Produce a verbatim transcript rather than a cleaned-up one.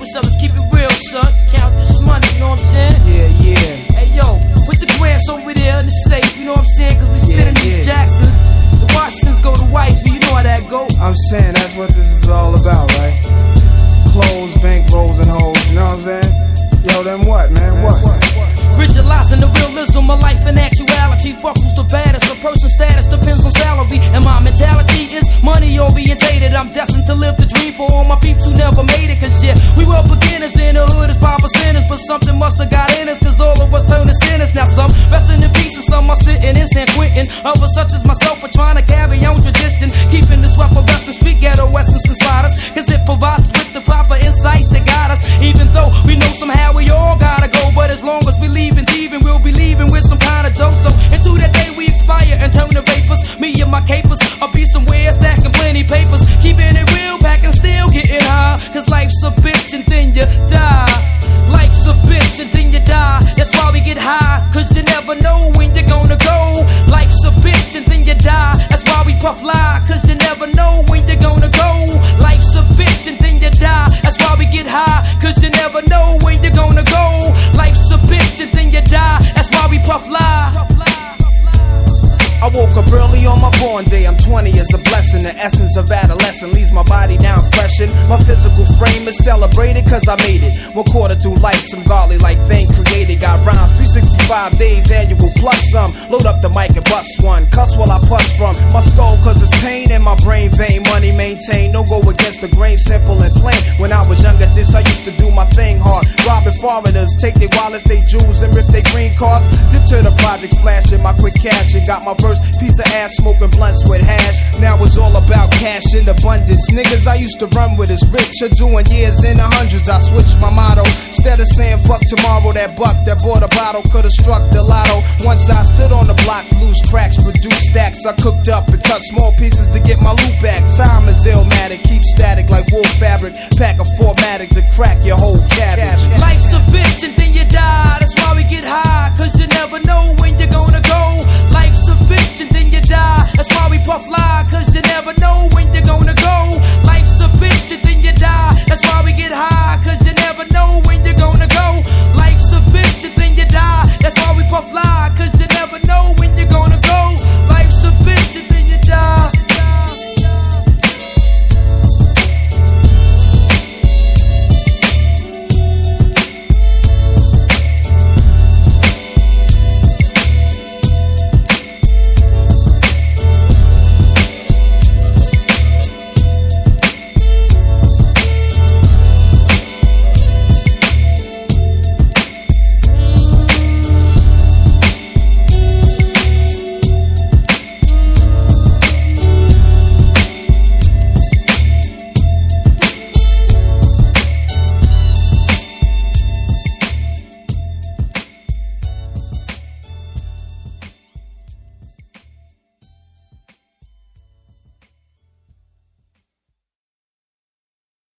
what's up? Let's keep it real, son. Count this money, you know what I'm saying? Yeah, yeah. Hey, yo, put the grants over there in the safe, you know what I'm saying? Cause we spinning Yeah, these yeah. Jacksons. The Washingtons go to wifey, you know how that go. I'm saying that's what this is all about, right? Clothes, bank rolls, and hoes, you know what I'm saying? Yo, then what, man? What? Visualizing the realism of life in actuality. Fuck who's the baddest. A person's status depends on salary. And my mentality is money orientated. I'm destined to live the dream for all my peeps who never made it. Cause yeah, we were beginners in the hood as five percenters. But something must have got in us, cause all of us turned to sinners. Now some resting in peace and some are sitting in San Quentin. Others such as myself are trying to carry on tradition, keeping this weapon wrestling street ghetto essence inside us. Cause it provides us with the proper insight to guide us. Even though we know somehow we all gotta go, but as long as we leave and thieving, we'll be leaving with some kind of dough. So into that day we expire and turn to vapors. Me and my capers, I'll be somewhere stacking plenty papers, keeping it real, packing still getting high. Cause life's a bitch and then you die. Life's a bitch and then you die. That's why we get high, cause you never know when you're gonna go. Life's a bitch and then you die. That's why we puff lie, cause you never know when you're gonna go. Life's a bitch and then you die. That's why we get high, cause you never know when you're gonna go. Life's a bitch and then you die. That's why we puff lie. I woke up early on my born day. I'm twenty, it's a blessing. The essence of adolescence leaves my body down freshened. My physical frame is celebrated cause I made it. One quarter through life, some godly like thing created. Got rhymes, three sixty-five days annual plus some. Load up the mic and bust one. Cuss while I push from my skull cause it's pain in my brain vein. Money maintained, no go against the grain, simple and plain. When I was younger, this I used to do my thing hard. Robbing foreigners, take their wallets, they jewels, and rip their green cards. Dip to the projects, flashing my quick cash and got my first piece of ass smoking blunts with hash. Now it's all about cash in abundance. Niggas I used to run with is rich or doing years in the hundreds. I switched my motto. Instead of saying fuck tomorrow, that buck that bought a bottle could've struck the lotto. Once I stood on the block, loose cracks, produced stacks. I cooked up and cut small pieces to get my loot back. Time is illmatic, keep static like wool fabric. Pack a four-matic to crack your whole cabbage. Life's a bitch and then you die.